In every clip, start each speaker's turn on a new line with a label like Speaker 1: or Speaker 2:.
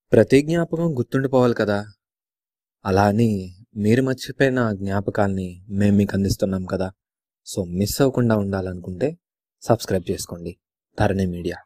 Speaker 1: ప్రతి జ్ఞాపకం గుర్తుండిపోవాలి కదా! అలా అని మీరు మర్చిపోయిన ఆ జ్ఞాపకాల్ని మేము మీకు అందిస్తున్నాం కదా! సో, మిస్ అవ్వకుండా ఉండాలనుకుంటే సబ్స్క్రైబ్ చేసుకోండి. ధరణి మీడియా.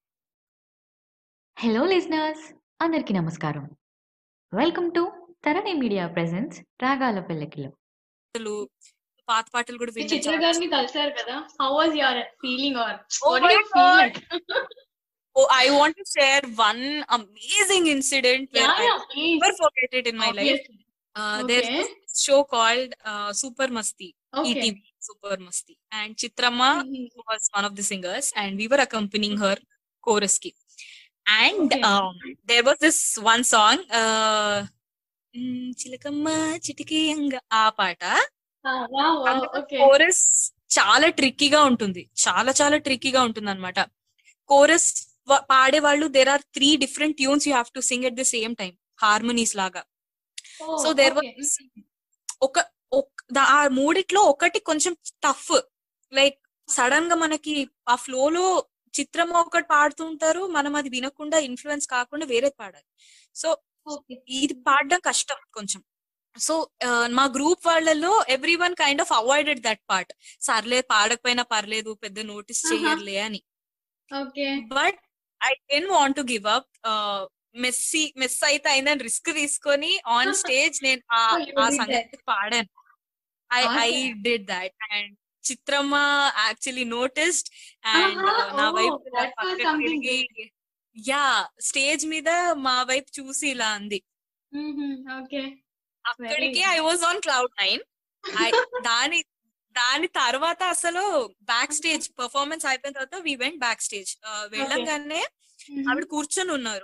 Speaker 2: హలో లిజనర్స్, అందరికీ నమస్కారం. Welcome to Tarani media presents రాగాల పెళ్ళకిలో.
Speaker 3: పాటలు, పాత పాటలు కూడా
Speaker 4: ఈ
Speaker 3: వినడం
Speaker 4: చిత్ర
Speaker 3: చాలా
Speaker 4: గారిని
Speaker 3: ఇష్టం.
Speaker 4: కలిసారు కదా, how was your feeling or
Speaker 3: Oh
Speaker 4: what
Speaker 3: my
Speaker 4: did you feel
Speaker 3: God.
Speaker 4: Like?
Speaker 3: Oh, I want to share one amazing incident where
Speaker 4: Yeah,
Speaker 3: I
Speaker 4: yeah, please.
Speaker 3: never forget it in my life.
Speaker 4: Obviously.
Speaker 3: There's
Speaker 4: Okay.
Speaker 3: this show called Super Masti,
Speaker 4: Okay.
Speaker 3: ETV Super Masti, and Chitrama was one of the singers, and we were accompanying her chorus ki. And
Speaker 4: Okay.
Speaker 3: there was this one song, Chilakamma Chitiki ఆ పాట.
Speaker 4: Ah, wow, wow.
Speaker 3: అందులో
Speaker 4: Okay.
Speaker 3: Chorus చాలా ట్రిక్కీగా ఉంటుంది, చాలా చాలా ట్రిక్కీగా ఉంటుంది అనమాట. కోరస్ పాడే వాళ్ళు there are 3 different tunes you have to sing at the same time, harmonies లాగా.
Speaker 4: Oh,
Speaker 3: so there
Speaker 4: okay.
Speaker 3: Was ఆ మూడిట్లో ఒకటి కొంచెం టఫ్, లైక్ సడన్ గా మనకి ఆ ఫ్లో లో చిత్రం ఒకటి పాడుతుంటారు, మనం అది వినకుండా ఇన్ఫ్లుయెన్స్ కాకుండా వేరేది పాడాలి. So
Speaker 4: Okay.
Speaker 3: ఇది పాడడం కష్టం కొంచెం. సో మా గ్రూప్ వాళ్ళలో every one kind of avoided that part. సర్లే పాడకపోయినా పర్లేదు, పెద్ద నోటీస్ చెయ్యర్లే అని.
Speaker 4: Okay.
Speaker 3: But I didn't want to give up. Miss అయితే అయిందని రిస్క్ తీసుకొని ఆన్ స్టేజ్ నేను
Speaker 4: So you
Speaker 3: uh
Speaker 4: did that.
Speaker 3: సంగతి పాడాను. I
Speaker 4: Awesome.
Speaker 3: Did that and Chitramma actually noticed and నా
Speaker 4: Oh,
Speaker 3: వైపు ఇలా
Speaker 4: that was
Speaker 3: పక్కకి
Speaker 4: something
Speaker 3: తిరిగి,
Speaker 4: great.
Speaker 3: యా, స్టేజ్ మీద మా వైపు చూసి ఇలా అంది.
Speaker 4: Okay.
Speaker 3: అక్కడికి ఐ వాజ్ ఆన్ క్లౌడ్ 9. దాని తర్వాత అసలు బ్యాక్ స్టేజ్ పర్ఫార్మెన్స్ అయిపోయిన తర్వాత వి వెంట్ బ్యాక్ స్టేజ్. వెళ్ళంగానే ఆవిడ కూర్చొని ఉన్నారు.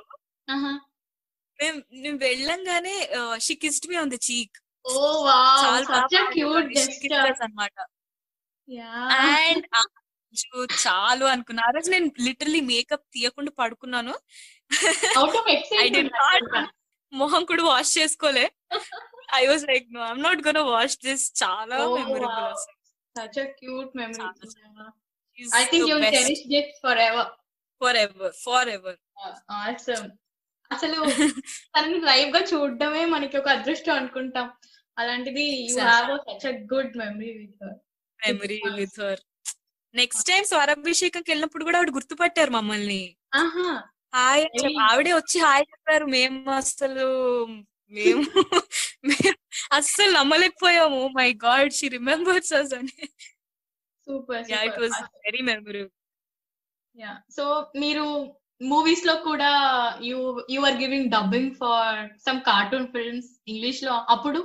Speaker 3: మేము వెళ్ళంగానే she kissed me on the cheek.
Speaker 4: Oh, wow.
Speaker 3: చాలా
Speaker 4: Such a cute gesture.
Speaker 3: అనమాట.
Speaker 4: Yeah.
Speaker 3: అండ్ చాలు అనుకున్నా. ఆ రోజు నేను లిటరలీ మేకప్ తీయకుండా పడుకున్నాను.
Speaker 4: Out of
Speaker 3: I did
Speaker 4: excitement.
Speaker 3: Not మొహం కూడా వాష్ చేసుకోలే. I was like, no, I'm not gonna watch this. Chala
Speaker 4: Oh,
Speaker 3: memorable.
Speaker 4: wow. Such a cute memory.
Speaker 3: Chala. She's
Speaker 4: I think
Speaker 3: the
Speaker 4: you'll
Speaker 3: best.
Speaker 4: cherish this forever.
Speaker 3: Forever.
Speaker 4: Awesome. అసలు తనని live గా చూడడమే మనకి ఒక అదృష్టం అనుకుంటాం. అలాంటిది you have such a good memory with her.
Speaker 3: Next time స్వరాభిషేకంకి వెళ్ళినప్పుడు కూడా ఆవిడ గుర్తుపట్టారు మమ్మల్ని.
Speaker 4: ఆహా,
Speaker 3: హాయ్ ఆవిడే వచ్చి హాయ్ చెప్పారు. మేము అస్సలు నమ్మలేకపోయాము. My God, she remembers us అని.
Speaker 4: Super.
Speaker 3: Yeah, it was very memorable.
Speaker 4: Yeah, so మీరు మూవీస్ లో కూడా you are giving dubbing for some cartoon films English లో అప్పుడు.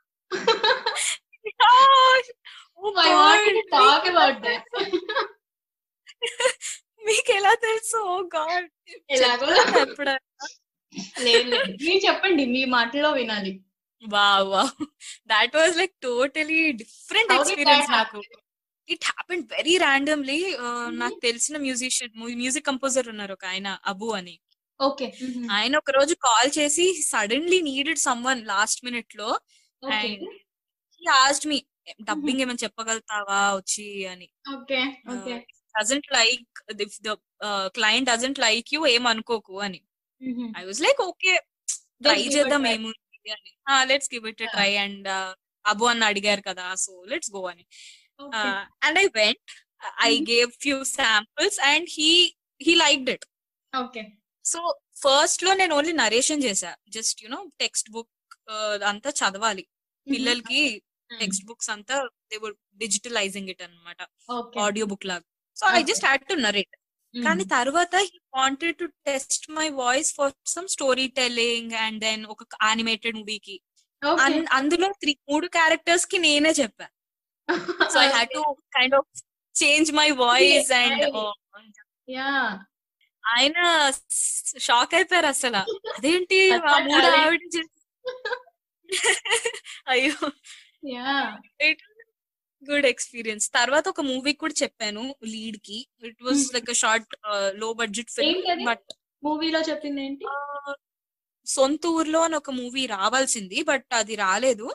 Speaker 4: I wanted to talk about that.
Speaker 3: మీకు ఎలా తెలుసు? ఓ గాడ్,
Speaker 4: ఎలాగో లేదు, మీరు చెప్పండి, మీ మాటలో వినాలి.
Speaker 3: Wow, that was like totally different experience నాకు. It happened very randomly. నాకు తెలిసిన మ్యూజిక్ కంపోజర్ ఉన్నారు ఒక ఆయన, అబు అని.
Speaker 4: ఓకే.
Speaker 3: ఆయన ఒక రోజు కాల్ చేసి suddenly needed someone last minute లో, and he asked me, dubbing ఏమైనా చెప్పగలుగుతావా వచ్చి అని.
Speaker 4: Okay.
Speaker 3: doesn't like, if the client doesn't like you, ఏం అనుకోకు అని. I was like, okay, try చేద్దాం ఏముంది అని. Let's give it a try. And Abu అన్న అడిగారు కదా, సో లెట్స్ గో అని. And I went, I gave few samples and he liked it.
Speaker 4: Okay.
Speaker 3: So first లో నేను ఓన్లీ నరేషన్ చేశా, జస్ట్ టెక్స్ట్ బుక్ అంతా చదవాలి పిల్లలకి. టెక్స్ట్ బుక్స్ అంతా దే వర్ డిజిటలైజింగ్ ఇట్ అన్నమాట, ఆడియో బుక్ లాగా. So I just had to narrate. కానీ తర్వాత he wanted to test my voice for some story telling and then ఒక యానిమేటెడ్ మూవీకి. అందులో 3 క్యారెక్టర్స్ కి నేనే చెప్పా. So I had to kind of change my voice. And ఆయన షాక్ అయిపోయారు అసలు, అదేంటి ఆ 3 ఆవిడ. అయ్యో, గుడ్ ఎక్స్పీరియన్స్. తర్వాత ఒక మూవీ కూడా చెప్పాను లీడ్ కి. It was like a short low budget film. But
Speaker 4: మూవీలో చెప్పింది ఏంటి?
Speaker 3: సొంత ఊర్లో అని ఒక మూవీ రావాల్సింది, బట్ అది రాలేదు.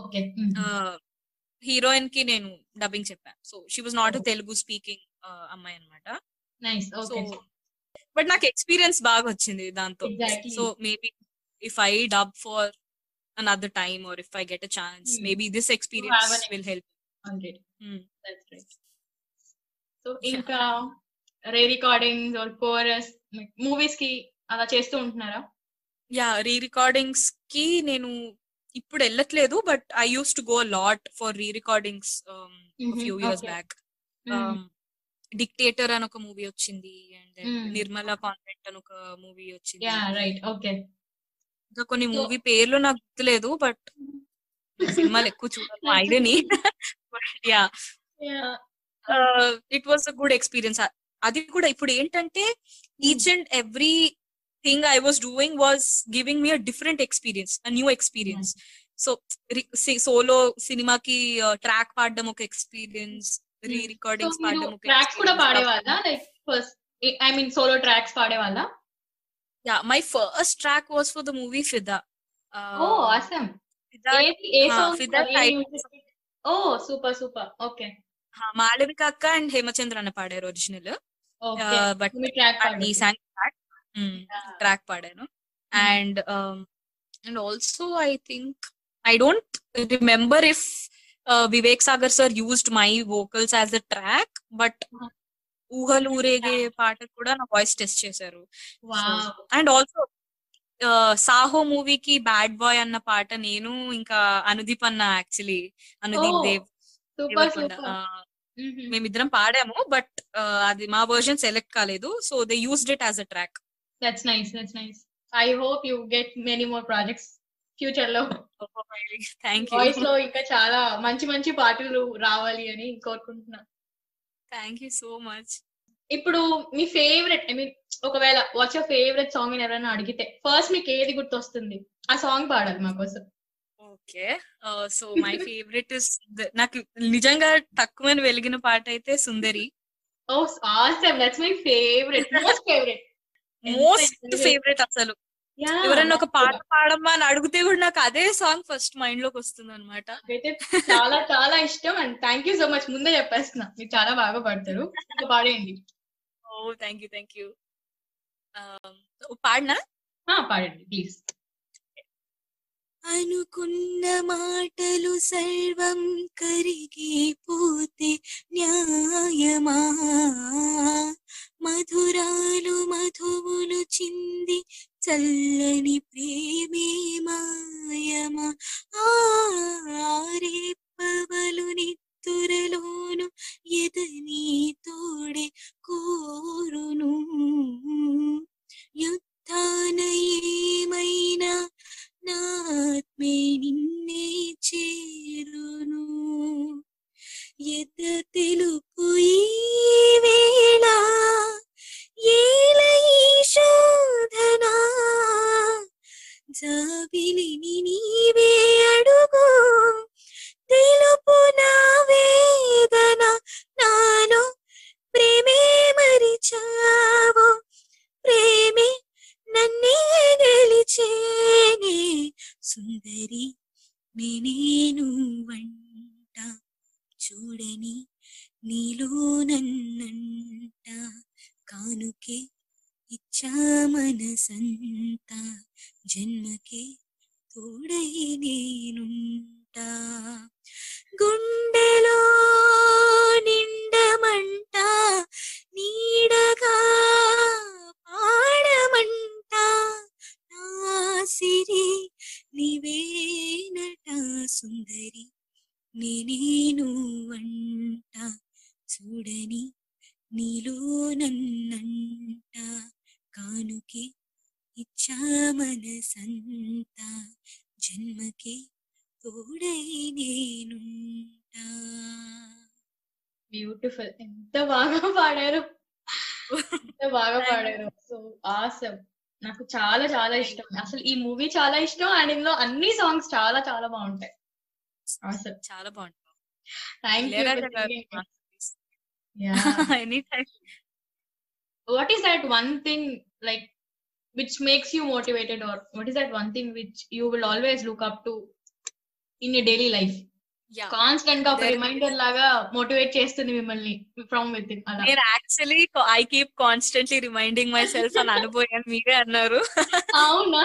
Speaker 3: హీరోయిన్ కి నేను డబ్బింగ్ చెప్పాను. So she was not Telugu speaking అమ్మాయి అనమాట. బట్ నాకు ఎక్స్పీరియన్స్ బాగా వచ్చింది దాంతో.
Speaker 4: Exactly.
Speaker 3: So maybe if I dub for another time or if I get a chance, maybe this experience will help.
Speaker 4: 100.
Speaker 3: Hmm.
Speaker 4: That's right. So ఇంకా rerecordings or chorus movies కి అలా చేస్తూ ఉంటున్నారా?
Speaker 3: యా, రీ recordings కి నేను ఇప్పుడు వెళ్ళట్లేదు, but I use to go lot for rerecordings few years back. Dictator అని ఒక మూవీ వచ్చింది, అండ్ నిర్మలా కాన్వెంట్ అని ఒక మూవీ వచ్చింది.
Speaker 4: Yeah right. ఓకే.
Speaker 3: ఇంకా కొన్ని మూవీ పేర్లు నాకు గుర్తులేదు, బట్ సినిమాలు ఎక్కువ చూడను ఐడియాని. But yeah, it was a good experience. అది కూడా ఇప్పుడు ఏంటంటే each and every thing I was doing was giving me a different experience, a new experience. So solo సినిమాకి ట్రాక్ పాడడం ఒక ఎక్స్పీరియన్స్, రీ రికార్డింగ్స్ పాడడం ఒక
Speaker 4: ట్రాక్స్ కూడా పాడేవాళ్ళ? Like first I mean solo tracks పాడేవాళ్ళ?
Speaker 3: Yeah, my first track was for the movie Fida.
Speaker 4: Oh, awesome.
Speaker 3: Fida, Fida title.
Speaker 4: Oh, super. Okay.
Speaker 3: Malavika akka and Hemachandra anna paadaru original.
Speaker 4: Okay.
Speaker 3: But
Speaker 4: me track
Speaker 3: ee sang track paadanu. And also I think I don't remember if Vivek Sagar sir used my vocals as a track, but ఊహలు ఊరేగే పాట కూడా నా voice test చేశారు. And also Saaho మూవీకి bad bye అన్న పాట నేను ఇంకా అనుదీప్ అన్న, యాక్చువల్లీ అనుదీప్ దేవ్ మేమిద్దరం పాడాము, బట్ అది మా వర్షన్ సెలెక్ట్ కాలేదు. So they used it as a track.
Speaker 4: That's nice. I hope you get many more projects future లో.
Speaker 3: Thank you.
Speaker 4: వాయిస్ లో ఇంకా చాలా మంచి పాటలు రావాలి అని కోరుకుంటున్నా.
Speaker 3: Thank you so much.
Speaker 4: ఇప్పుడు మీ ఫేవరెట్, ఐ మీన్ ఒకవేళ వాట్స్ యువర్ ఫేవరెట్ సాంగ్ అని ఎవరైనా అడిగితే ఫస్ట్ మీకు ఏది గుర్తొస్తుంది? ఆ సాంగ్ పాడాలి మా కోసం.
Speaker 3: Okay, so my favourite is, నాకు నిజంగా తక్కువ వెలిగిన పాట అయితే Sundari.
Speaker 4: Oh awesome, that's my favourite,
Speaker 3: most favourite. అసలు ఎవరైనా ఒక పాట పాడమ్మా అని అడిగితే కూడా నాకు అదే సాంగ్ ఫస్ట్ మైండ్ లోకి వస్తుంది అనమాట.
Speaker 4: చాలా ఇష్టం. And thank you so much. ముందే చెప్పేస్తున్నా, మీరు చాలా బాగా పాడతారు. పాడేయండి.
Speaker 3: Oh thank you. పాడనా?
Speaker 4: పాడండి ప్లీజ్.
Speaker 5: అనుకున్న మాటలు సర్వం కరిగిపోతే న్యాయమా, మధురాలు మధువులు చింది చల్లని ప్రేమే మాయమా, ఆరేపవలు నిత్తురలోను ఎదని తోడే కోరును, యుద్ధాన ఏమైనా నాత్మే నిన్నే చేరును, ఎద తెలుపు ఈ వేళ ఏల ఈ శోధన, జాబిలిని నీవే అడుగు తెలుపు నా వేదన, నాలో ప్రేమే మరిచావు, ప్రేమే నన్నే గెలిచేనే, సుందరి నేనేను వంట, చూడని నీలో నన్నంట, కానుకే ఇచ్చా మనసంత, జన్మకే తోడై నేనుంటా, గుండెలో నిండమంట, నీడగా పాడమంట, నా సిరి నీవేనట, సుందరి నేనేను వంట, చూడని నీలో నన్నంట, కానుకే ఇచ్చా మనసంత, జన్మకే తోడై నేనుంటా.
Speaker 4: బ్యూటిఫుల్. ఎంత బాగా పాడారు. So awesome. నాకు చాలా ఇష్టం. అసలు ఈ మూవీ చాలా ఇష్టం. అండ్ ఇందులో అన్ని సాంగ్స్ చాలా బాగుంటాయి. ఆసమ్,
Speaker 3: చాలా బాగుంటుంది.
Speaker 4: Thank you.
Speaker 3: Anytime.
Speaker 4: What is that one thing like which makes you motivated, or what is that one thing which you will always look up to in your daily life?
Speaker 3: Yeah
Speaker 4: constant గా ఒక
Speaker 3: there
Speaker 4: reminder లాగా motivate చేస్తుంది మిమ్మల్ని from with in అలా.
Speaker 3: నేను actually I keep constantly reminding myself అని అనుభవం మీరే అన్నారు.
Speaker 4: అవునా?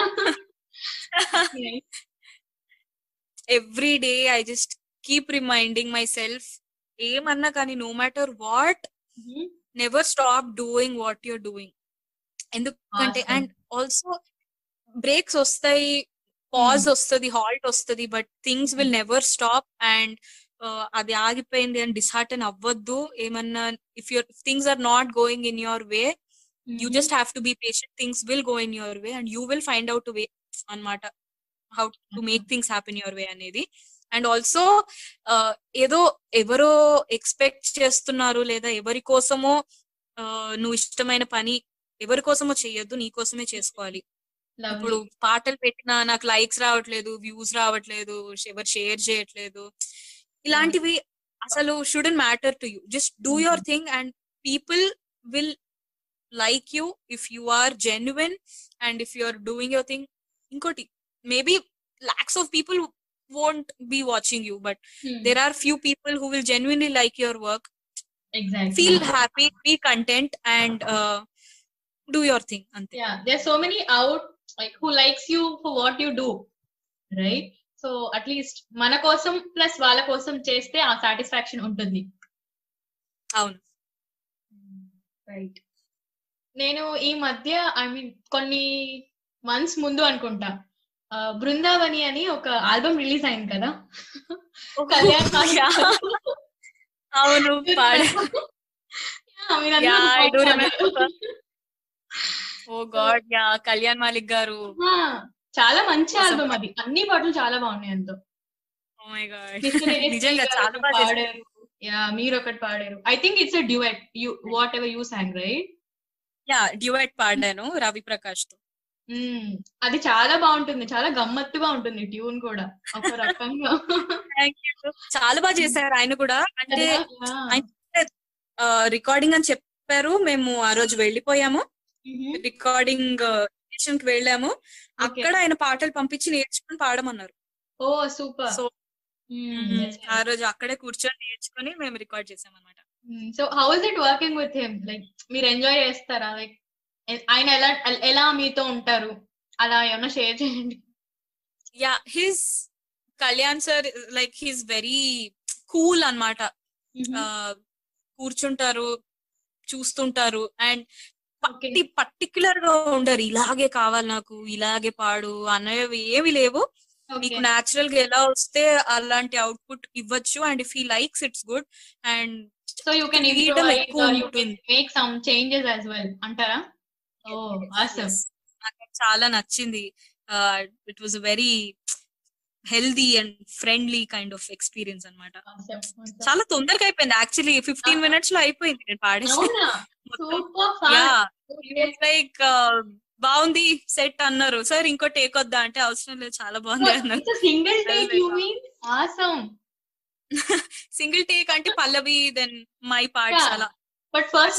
Speaker 3: Every day I just keep reminding myself, ఏమన్నా కానీ no matter what, never stop doing what you're doing. ఎందుకంటే
Speaker 4: Awesome.
Speaker 3: అండ్ ఆల్సో బ్రేక్స్ వస్తాయి, పాజ్ వస్తుంది, హాల్ట్ వస్తుంది, but things will never stop. And అది ఆగిపోయింది అని డిస్హార్టన్ అవ్వద్దు. ఏమన్నా if things are not going in your way, you just have to be patient. Things will go in your way and you will find out way అన్నమాట, how to make things happen your way అనేది. And also ఏదో ఎవరో expect చేస్తున్నారు లేదా ఎవరి కోసమో నువ్వు ఇష్టమైన పని ఎవరి కోసమో చెయ్యొద్దు, నీ కోసమే చేసుకోవాలి. ఇప్పుడు పాటలు పెట్టినా నాకు లైక్స్ రావట్లేదు, వ్యూస్ రావట్లేదు, ఎవరు షేర్ చేయట్లేదు, ఇలాంటివి అసలు shouldn't matter to you. Just do your thing and people will like you if you are genuine and if you are doing your thing. ఇంకోటి, maybe lakhs of people won't be watching you, but there are few people who will genuinely like your work.
Speaker 4: Exactly.
Speaker 3: Feel happy, be content and do your thing. Ante.
Speaker 4: Yeah, there's so many out like who likes you for what you do, right? So at least మన కోసం plus వాళ్ళ కోసం చేస్తే ఆ satisfaction ఉంటుంది.
Speaker 3: అవును,
Speaker 4: right. నేను ఈ మధ్య ఐ మీన్ కొన్ని మంత్స్ ముందు అనుకుంటా బృందావని అని ఒక ఆల్బమ్ రిలీజ్ అయింది కదా, కళ్యాణ్
Speaker 3: అవును oh God yeah, Kalyan Malik గారు
Speaker 4: చాలా మంచి ఆల్బమ్ అది, అన్ని పాటలు చాలా బాగున్నాయి. ఎంతో
Speaker 3: నిజంగా చాలా బాగా
Speaker 4: పాడారు. యా, మీరు ఒకటి పాడారు. I think it's a duet, whatever you sang, right?
Speaker 3: Yeah, duet పాడాను రవి ప్రకాష్ తో.
Speaker 4: అది చాలా బాగుంటుంది, చాలా గమ్మత్తుగా ఉంటుంది ట్యూన్ కూడా ఒక రకంగా.
Speaker 3: చాలా బాగా చేశారు ఆయన కూడా. అంటే రికార్డింగ్ అని చెప్పారు, మేము ఆ రోజు వెళ్ళిపోయాము, రికార్డింగ్ స్టేషన్ కి వెళ్ళాము, అక్కడ ఆయన పాటలు పంపించి నేర్చుకుని పాడమన్నారు.
Speaker 4: ఓ సూపర్.
Speaker 3: సో ఆ రోజు అక్కడే కూర్చొని నేర్చుకుని మేము రికార్డ్ చేసాం అన్నమాట.
Speaker 4: So how is it working with him? Like మీరు ఎంజాయ్ చేస్తారా? లైక్ ఆయన ఎలా మీతో ఉంటారు, అలా ఏమన్నా షేర్ చేయండి.
Speaker 3: Yeah, his Kalyan sir like he's very cool అన్నమాట. కూర్చుంటారు, చూస్తుంటారు అండ్ పర్టిక్యులర్ గా ఉండరు, ఇలాగే కావాలి నాకు, ఇలాగే పాడు అనేవి ఏమి లేవు. మీకు న్యాచురల్ గా ఎలా వస్తే అలాంటి అవుట్పుట్ ఇవ్వచ్చు. And if he likes it's good and
Speaker 4: so you can make some changes as well అంటారా?
Speaker 3: నాకు చాలా నచ్చింది. It was very healthy and friendly kind of experience అన్నమాట. చాలా తొందరగా అయిపోయింది, యాక్చువల్లీ 15 minutes లో అయిపోయింది నేను పాడేసి. లైక్ బాగుంది సెట్ అన్నారు, సార్ ఇంకో టేక్ వద్దా అంటే అవసరం లేదు, చాలా బాగుంది అన్నారు. సింగిల్ టేక్ అంటే పల్లవి దెన్ మై పార్ట్స్ అలా.
Speaker 4: But first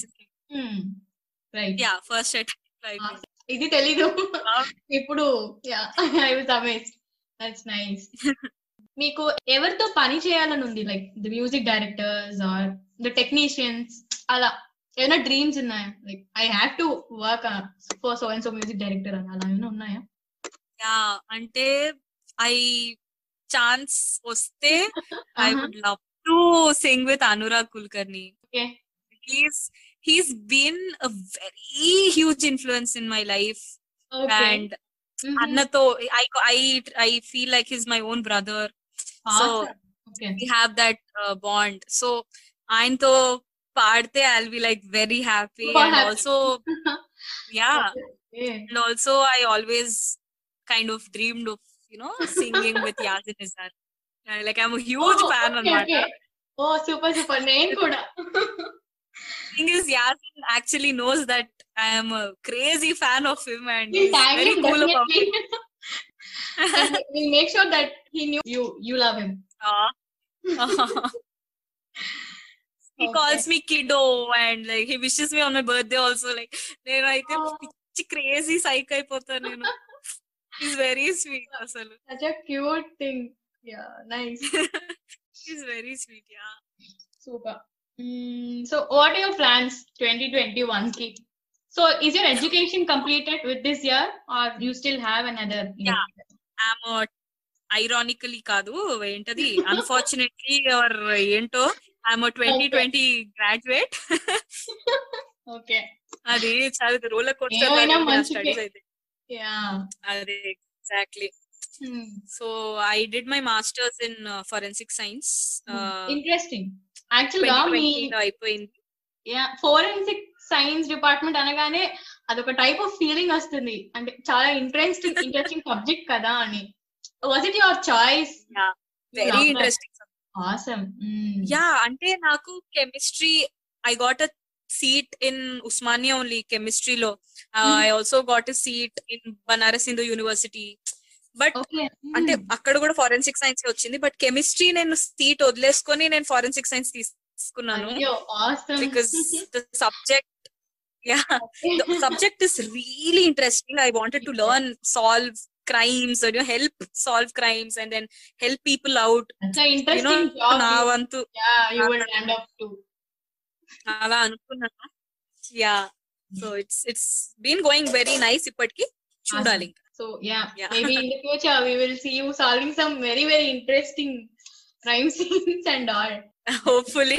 Speaker 3: yeah, first set.
Speaker 4: ఇది తెలీదు ఇప్పుడు. I was amazed. That's nice. మీకు ఎవరితో పని చేయాలని ఉంది? Like the music directors or the technicians, అలా ఏమైనా డ్రీమ్స్ ఉన్నాయా? Like I have to work for so and so music director అని అలా ఏమైనా ఉన్నాయా?
Speaker 3: యా, అంటే ఛాన్స్ వస్తే I would love to sing with Anurag Kulkarni. He's been a very huge influence in my life. And Annato, I feel like he's my own brother. So we have that bond. So aynto paadte I'll be like very happy. And also yeah, and also I always kind of dreamed of singing with Yasin Nizar. Like I'm a huge fan on that.
Speaker 4: Oh, super name kuda.
Speaker 3: Thing is, Yasin actually knows that I am a crazy fan of him and he's very cool about it.
Speaker 4: We'll make sure that he knew you love him.
Speaker 3: He calls me kiddo and like he wishes me on my birthday also. Like nenu aithe pichi crazy psych aipotha nenu. He's very sweet asalu.
Speaker 4: Such a cute thing. Yeah, nice.
Speaker 3: He's very sweet, yeah.
Speaker 4: Super. So what are your plans 2021 ki? So is your education completed with this year or you still have another year?
Speaker 3: I'm ironically కాదు ఏంటది unfortunately or ఏంటో I'm 2020 graduate.
Speaker 4: Okay.
Speaker 3: అది చాలా roller coaster
Speaker 4: ఏమైనా
Speaker 3: లాగా
Speaker 4: మంచికే.
Speaker 3: Studies అయితే.
Speaker 4: Yeah.
Speaker 3: అదే exactly. So I did my masters in forensic science.
Speaker 4: Interesting. Actually గా మీ
Speaker 3: 2020 అయిపోయింది.
Speaker 4: ఫోరెన్సిక్ సైన్స్ డిపార్ట్మెంట్ అనగానే అదొక టైప్ ఆఫ్ ఫీలింగ్ వస్తుంది, అంటే చాలా ఇంట్రెస్టింగ్ సబ్జెక్ట్ కదా అని. Was it your choice?
Speaker 3: Very interesting.
Speaker 4: Awesome.
Speaker 3: Yeah, అంటే నాకు chemistry, I got a seat in Osmania only కెమిస్ట్రీలో. I also got a seat in Banaras Hindu university. But అంటే అక్కడ కూడా ఫారెన్సిక్ సైన్స్ వచ్చింది. బట్ కెమిస్ట్రీ నేను సీట్ వదిలేసుకొని నేను ఫారెన్సిక్ సైన్స్ తీసుకున్నాను. Because the subject is really interesting. I wanted to learn solve crimes, or help solve crimes and then help people out.
Speaker 4: That's an interesting job.
Speaker 3: నా వంతు
Speaker 4: you will end up to.
Speaker 3: అలా అనుకున్నాను. Yeah, so it's been going very nice. ఇప్పటికి చూడాలి.
Speaker 4: So maybe in the future we will see you solving some very very interesting crime scenes and all.
Speaker 3: Hopefully.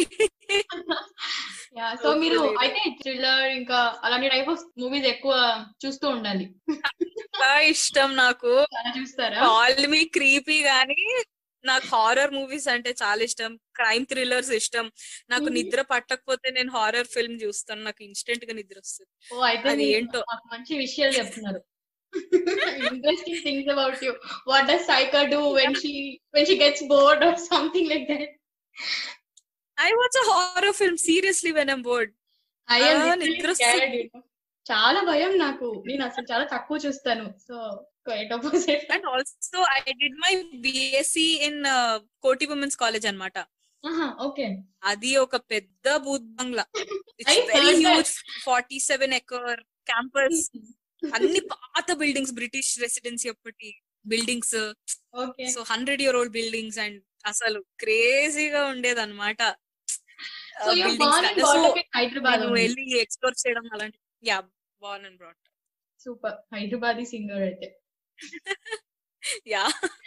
Speaker 4: సో మీరు అయితే thriller ఇంకా అలాంటి type of movies ఎక్కువ చూస్తూ ఉండాలి.
Speaker 3: ఇష్టం నాకు.
Speaker 4: చూస్తారా?
Speaker 3: కాల్ మీ క్రీపీ గానీ నాకు హారర్ మూవీస్ అంటే చాలా ఇష్టం. క్రైమ్ థ్రిల్లర్స్ ఇష్టం. నాకు నిద్ర పట్టకపోతే నేను హారర్ ఫిల్మ్ చూస్తాను, నాకు ఇన్స్టెంట్ గా నిద్ర వస్తుంది. అది ఏంటో
Speaker 4: మంచి విషయాలు చెప్తున్నారు. Interesting things about you. What does Saika do when she gets bored or something like that?
Speaker 3: I watch a horror film seriously when I'm bored.
Speaker 4: I am literally scared, you know. చాలా భయం నాకు. నేను అసలు చాలా తక్కువ చూస్తాను. So quite opposite.
Speaker 3: And also I did my BSc in Koti Women's College అన్నమాట.
Speaker 4: Okay.
Speaker 3: అది ఒక పెద్ద బూత్ బంగ్లా. It's very huge, 47 acre campus. అన్ని పాత బిల్డింగ్స్, బ్రిటిష్ రెసిడెన్సీ అప్పటి buildings. So 100-year-old buildings and అసలు క్రేజీగా ఉండేది అనమాట. వెళ్ళి ఎక్స్ప్లోర్ చేయడం అలాంటి. Yeah, born and brought up.
Speaker 4: Super. Hyderabadi singer అయితే.
Speaker 3: యా,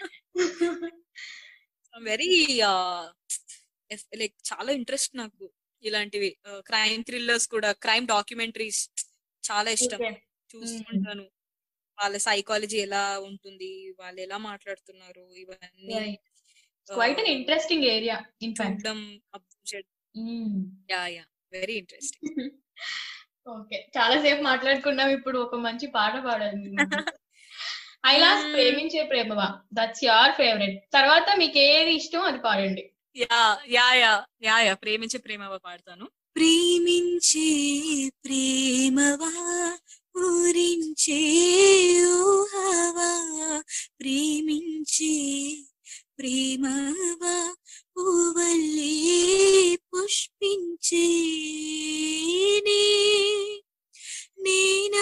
Speaker 3: వెరీ లైక్ చాలా ఇంట్రెస్ట్ నాకు ఇలాంటివి. క్రైమ్ థ్రిల్లర్స్ కూడా, క్రైమ్ డాక్యుమెంటరీస్ చాలా ఇష్టం. చూస్తుంటాను వాళ్ళ సైకాలజీ ఎలా ఉంటుంది, వాళ్ళు ఎలా మాట్లాడుతున్నారు, ఇవన్నీ.
Speaker 4: quite an interesting area in fact.
Speaker 3: Very interesting.
Speaker 4: Okay, చాలా సేపు మాట్లాడుకున్నాం. ఇప్పుడు ఒక మంచి పాట పాడాలి. ఐలాస్ ప్రేమించే ప్రేమవా, దట్స్ యువర్ ఫేవరెట్. తర్వాత మీకు ఏది ఇష్టం అది పాడండి.
Speaker 3: యా ప్రేమించే ప్రేమవా పాడతాను.
Speaker 5: ప్రేమించే ప్రేమవా, ఊరించే ఊహవా, ప్రేమించే ప్రేమవా, పూవల్లే పుష్పించే నేనా,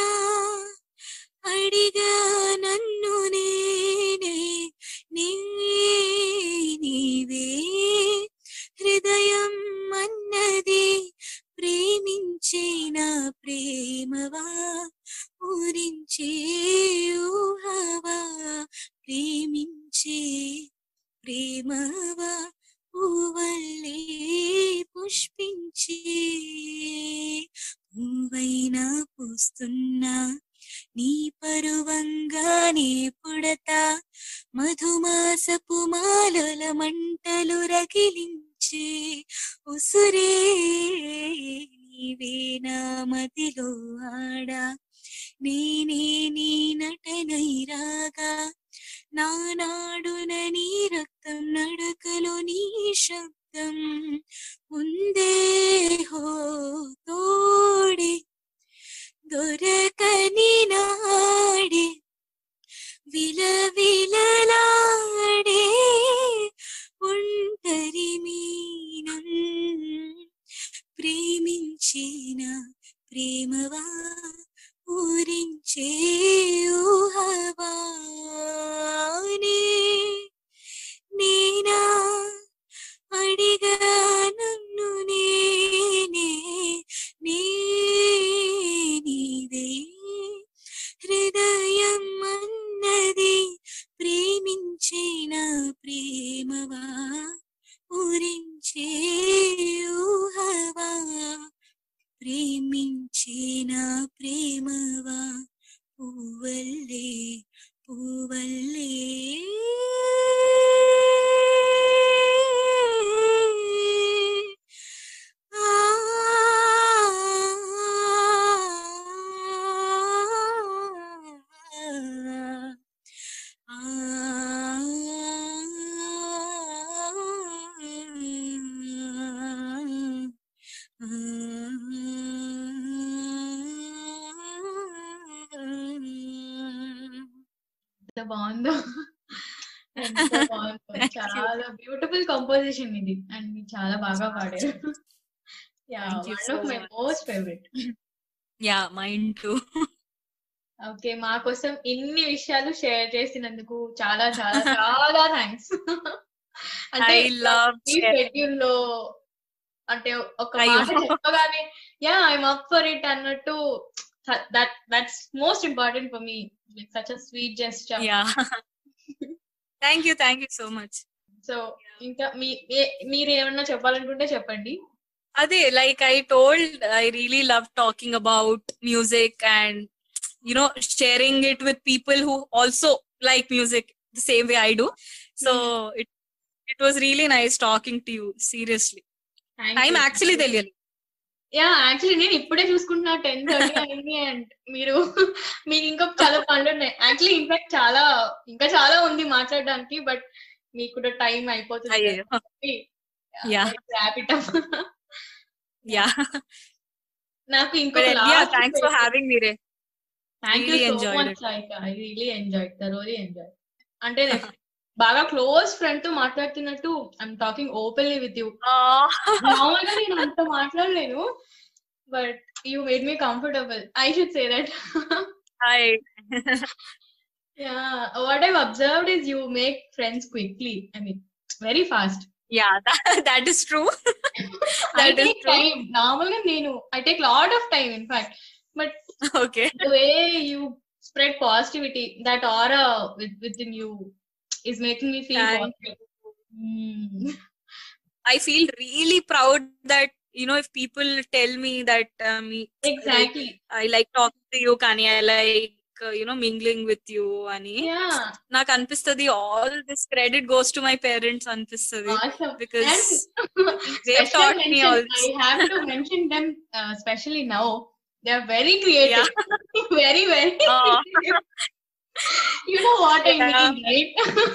Speaker 5: అడిగా నన్ను నేనే, నీవే హృదయం అన్నది, ప్రేమించే నా ప్రేమవా, ఊరించే ఊహవా, ప్రేమించే ప్రేమవా, పూవల్లే పుష్పించే. పువ్వైనా పూస్తున్నా నీ పరువంగానే పుడతా, మధుమాసపు మాలల మంటలు రగిలించే ఉసురే నీవే నా మదిలో ఆడా, నేనే నీ నటనై రాగా, నానాడున నీ రక్తం నడకలో నీ శబ్దం ఉందే హో తోడే, దొరకని నాడే విలవిలలాడే ఒంటరి మీనం, ప్రేమించిన ప్రేమవా, ఊరించే ఊహవా, నేనా, నా ప్రేమవా పూవల్లే పూవల్లే
Speaker 4: ఎంత బాగుందో, ఎంత బాగుందో.
Speaker 3: Thank you.
Speaker 4: చాలా బ్యూటిఫుల్ కంపోజిషన్ ఇది, అండ్ మీరు చాలా బాగా పాడారు. Yeah,
Speaker 3: Thank you
Speaker 4: one
Speaker 3: so
Speaker 4: of my
Speaker 3: much.
Speaker 4: Most favourite.
Speaker 3: Yeah, mine too.
Speaker 4: ఓకే, మా కోసం ఇన్ని విషయాలు షేర్ చేసినందుకు చాలా చాలా చాలా థ్యాంక్స్. అంటే
Speaker 3: I love
Speaker 4: ఈ
Speaker 3: sharing.
Speaker 4: షెడ్యూల్ లో అంటే ఒక
Speaker 3: అయ్యో.
Speaker 4: మాట చెప్పగానే యా ఐఎమ్ అప్ ఫర్ ఇట్ అన్నట్టు, that's most important for me, like such a sweet gesture.
Speaker 3: Yeah. Thank you so much.
Speaker 4: So ఇంకా మీరు ఏమన్నా చెప్పాలనుకుంటే చెప్పండి.
Speaker 3: Ade, like I told, I really love talking about music and sharing it with people who also like music the same way I do. So it was really nice talking to you. Seriously, time actually తెలియదు.
Speaker 4: Yeah, actually నేను ఇప్పుడే చూసుకుంటున్నా 10:30 అయింది, and మీకు ఇంకా చాలా పనులు ఉన్నాయి. యాక్చువల్లీ ఇన్ఫాక్ట్ ఇంకా చాలా ఉంది మాట్లాడడానికి, బట్ మీకు కూడా టైం అయిపోతుంది.
Speaker 3: అయ్యో. Yeah.
Speaker 4: Wrap it up.
Speaker 3: Yeah.
Speaker 4: నాకు
Speaker 3: But
Speaker 4: ఇంకొక
Speaker 3: yeah, thanks for having me, Ray.
Speaker 4: Thank you
Speaker 3: really
Speaker 4: so
Speaker 3: enjoyed
Speaker 4: much. I really enjoy, thoroughly enjoy. అంటే బాగా క్లోజ్ ఫ్రెండ్ తో మాట్లాడుతున్నట్టు I'm talking openly with you.
Speaker 3: Oh.
Speaker 4: మామూలుగా నేను అంత మాట్లాడలేను, but you made me comfortable. I should say that.
Speaker 3: Hi.
Speaker 4: Yeah, what I've observed is you make friends quickly. I mean, very fast.
Speaker 3: Yeah, that is true.
Speaker 4: I
Speaker 3: That is
Speaker 4: take
Speaker 3: true.
Speaker 4: time. Normally, I take lot of time, in fact. But
Speaker 3: Okay.
Speaker 4: the way you spread positivity, that aura within you is making me feel
Speaker 3: Thank
Speaker 4: positive.
Speaker 3: I feel really proud that if people tell me that
Speaker 4: Exactly.
Speaker 3: I like talking to you, Kani, I like mingling with you, ani.
Speaker 4: Yeah.
Speaker 3: నాకు అనిపిస్తుంది all this credit goes to my parents అనిపిస్తుంది,
Speaker 4: Awesome.
Speaker 3: because
Speaker 4: And
Speaker 3: they
Speaker 4: special
Speaker 3: taught me
Speaker 4: mention,
Speaker 3: also.
Speaker 4: I have to mention them, especially now. They are very creative. Very, very creative. You know what I mean, right?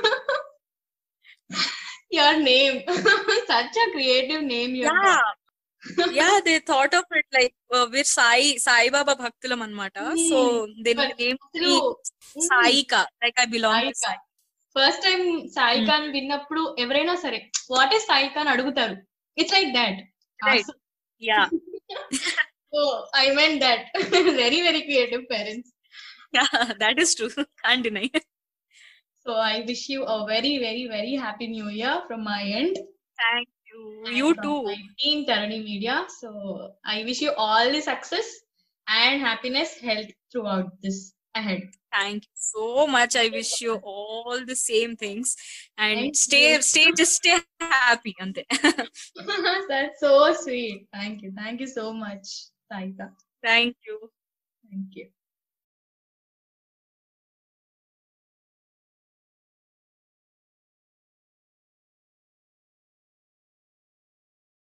Speaker 4: Your name. Such a creative name you have.
Speaker 3: Yeah, they thought of it like we're Sai Baba Bhaktulam anamata. So they named me Saika, like I belong to Sai.
Speaker 4: First time Saika అని విన్నప్పుడు ఎవరైనా సరే what is Saika అని అడుగుతారు. It's like that.
Speaker 3: Right. Yeah.
Speaker 4: So I meant that. Very, very creative parents.
Speaker 3: Yeah, that is true. Can't deny.
Speaker 4: So I wish you a very, very, very happy new year from my end.
Speaker 3: Thank you.
Speaker 4: And
Speaker 3: You
Speaker 4: from
Speaker 3: too.
Speaker 4: my team Tarani Media. So I wish you all the success and happiness, health throughout this ahead.
Speaker 3: Thank you so much. I wish you all the same things, and
Speaker 4: Thank
Speaker 3: just stay happy. Ante.
Speaker 4: That's so sweet. Thank you so much, Saika.
Speaker 3: Thank you.